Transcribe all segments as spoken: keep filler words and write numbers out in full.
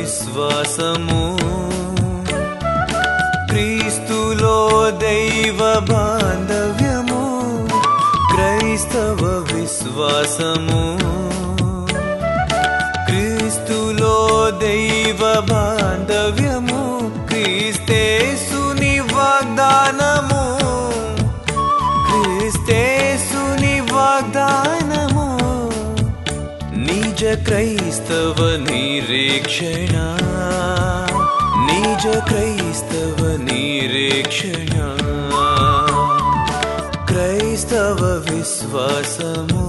విశ్వాసము క్రీస్తులో దైవ బాంధవ్యము క్రైస్తవ విశ్వాసము క్రీస్తులో దైవ బాంధవ్యము క్రీస్తేసుని వాగ్దానము క్రీస్తేసుని వాగ్దానము నిజ క్రైస్తవ నిరీక్షణ నిజ క్రైస్తవ నిరీక్షణ క్రైస్తవ విశ్వాసము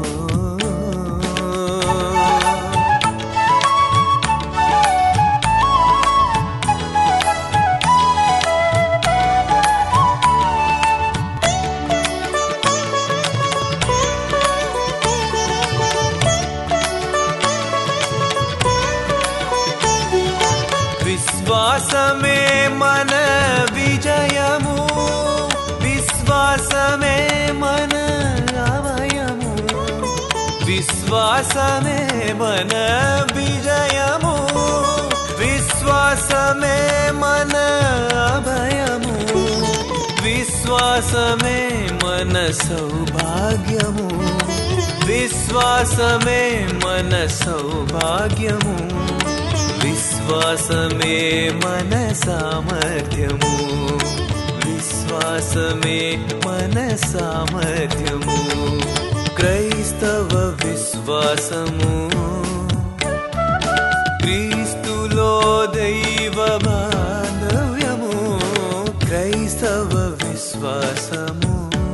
విశ్వాసమే మన విజయము విశ్వాసమే మన అభయము విశ్వాసమే మన విజయము విశ్వాసమే మన అభయము విశ్వాసమే మన సౌభాగ్యము విశ్వాసమే మన సౌభాగ్యము విశ్వాసమే మన సామర్థ్యము విశ్వాసమే మన సామర్థ్యము క్రైస్తవ విశ్వాసము క్రీస్తులో దైవ బాంధవ్యము క్రైస్తవ విశ్వాసము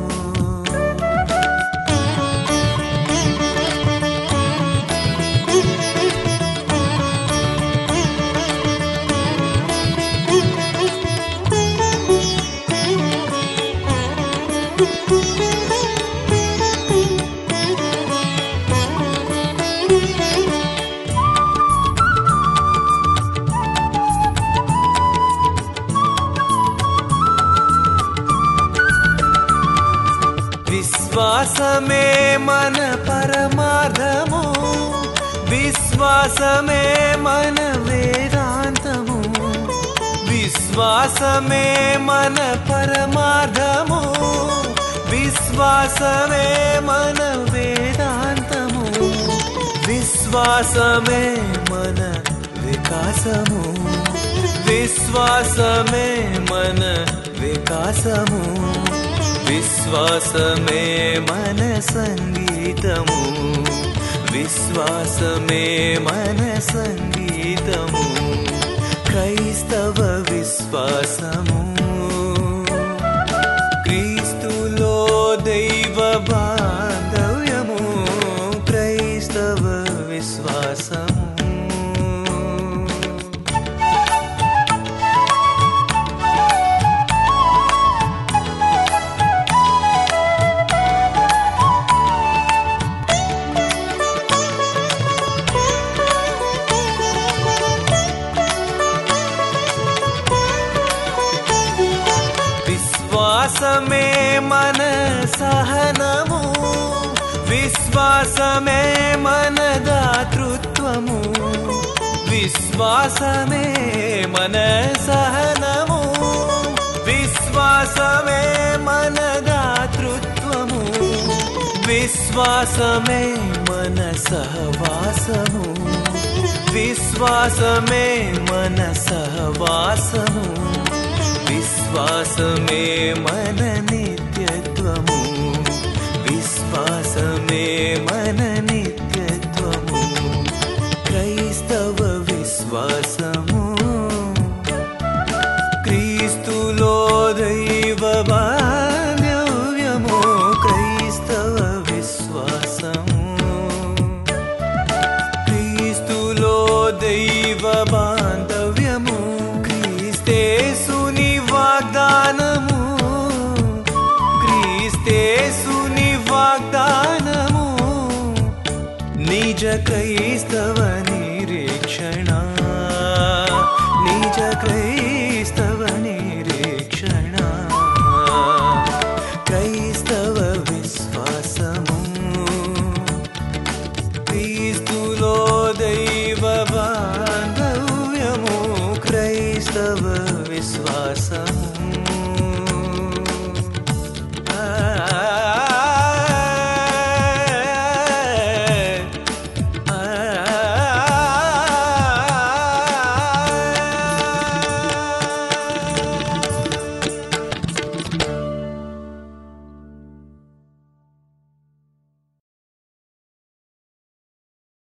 విశ్వాసమే మన పరమార్థము విశ్వాసమే మన వేదాంతము విశ్వాసమే మన పరమార్థము విశ్వాసమే మన వేదాంతము విశ్వాసమే మన వికాసము విశ్వాసమే మన వికాసము విశ్వాసమే మన సంగీతము విశ్వాసమే మన సంగీతము క్రైస్తవ విశ్వాసము క్రీస్తులో దైవ బాంధవ్యము క్రైస్తవ విశ్వాసము విశ్వాసమే మన సహనము విశ్వాసమే మన దాతృత్వము విశ్వాసమే మన సహనము విశ్వాసమే మన దాతృత్వము విశ్వాసమే మన సహవాసము విశ్వాసమే మన సహవాసము విశ్వాసమే మన నిత్యత్వము విశ్వాసమే మన నిత్యత్వము క్రైస్తవ విశ్వాసము క్రీస్తులో దైవ బాంధవ్యము క్రైస్తవ విశ్వాసము క్రీస్తులో దైవ బాంధవ్యము క్రీస్తేసుని వాగ్దానము క్రీస్తేసుని వాగ్దానము నిజ క్రైస్తవ